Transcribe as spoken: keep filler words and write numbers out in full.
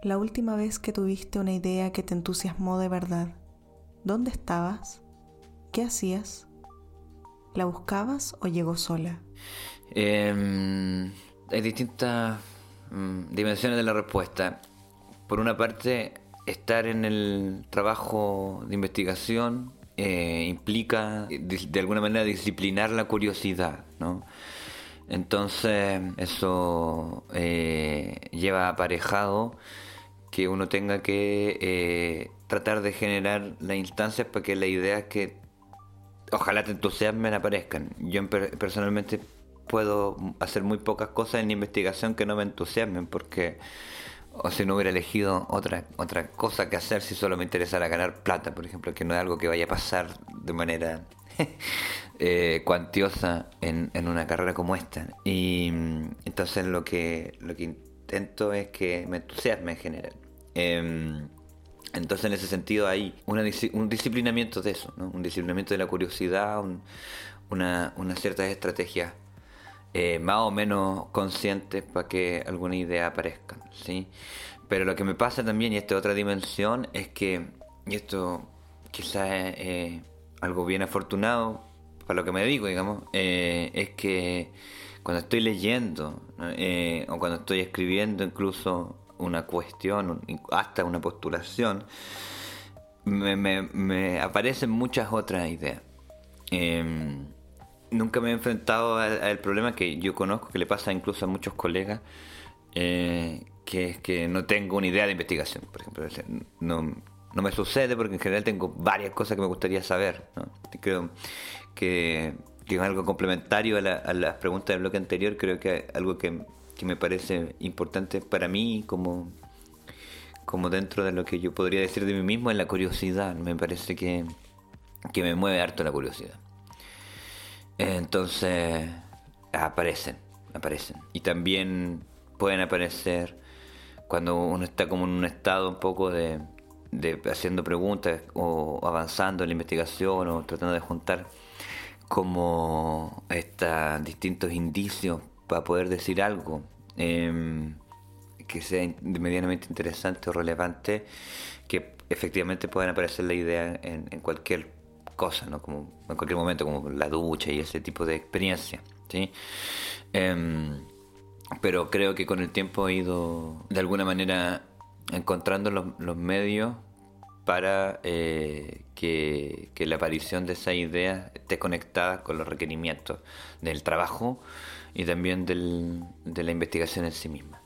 La última vez que tuviste una idea que te entusiasmó de verdad, ¿dónde estabas? ¿Qué hacías? ¿La buscabas o llegó sola? Eh, hay distintas mm, dimensiones de la respuesta. Por una parte, estar en el trabajo de investigación eh, implica de, de alguna manera disciplinar la curiosidad, ¿no? Entonces eso eh, lleva aparejado que uno tenga que eh, tratar de generar las instancias para que las ideas que ojalá te entusiasmen aparezcan. Yo per- personalmente puedo hacer muy pocas cosas en investigación que no me entusiasmen, porque o si no hubiera elegido otra otra cosa que hacer si solo me interesara ganar plata, por ejemplo, que no es algo que vaya a pasar de manera eh, cuantiosa en, en una carrera como esta. Y entonces lo que lo que intento es que me entusiasme en general. Eh, entonces en ese sentido hay una, un disciplinamiento de eso, ¿no? Un disciplinamiento de la curiosidad, un, una, unas ciertas estrategias eh, más o menos conscientes para que alguna idea aparezca, ¿sí? Pero lo que me pasa también, y esta otra dimensión, es que, y esto quizás es eh, algo bien afortunado para lo que me dedico, digamos, eh, es que cuando estoy leyendo, ¿no? eh, o cuando estoy escribiendo incluso una cuestión, hasta una postulación, me, me, me aparecen muchas otras ideas. Eh, nunca me he enfrentado al, al problema que yo conozco, que le pasa incluso a muchos colegas, eh, que es que no tengo una idea de investigación, por ejemplo. No, no me sucede porque en general tengo varias cosas que me gustaría saber, ¿no? Creo que, que es algo complementario a, la, a las preguntas del bloque anterior. Creo que algo que, que me parece importante para mí como, como dentro de lo que yo podría decir de mí mismo es la curiosidad. Me parece que, que me mueve harto la curiosidad. Entonces aparecen, aparecen. Y también pueden aparecer cuando uno está como en un estado un poco de, de haciendo preguntas o avanzando en la investigación o tratando de juntar como estos distintos indicios para poder decir algo eh, que sea medianamente interesante o relevante, que efectivamente puedan aparecer la idea en, en cualquier cosa, ¿no? Como en cualquier momento, como la ducha y ese tipo de experiencia, ¿sí? Eh, pero creo que con el tiempo he ido de alguna manera encontrando los, los medios para eh, que, que la aparición de esa idea esté conectada con los requerimientos del trabajo y también del, de la investigación en sí misma.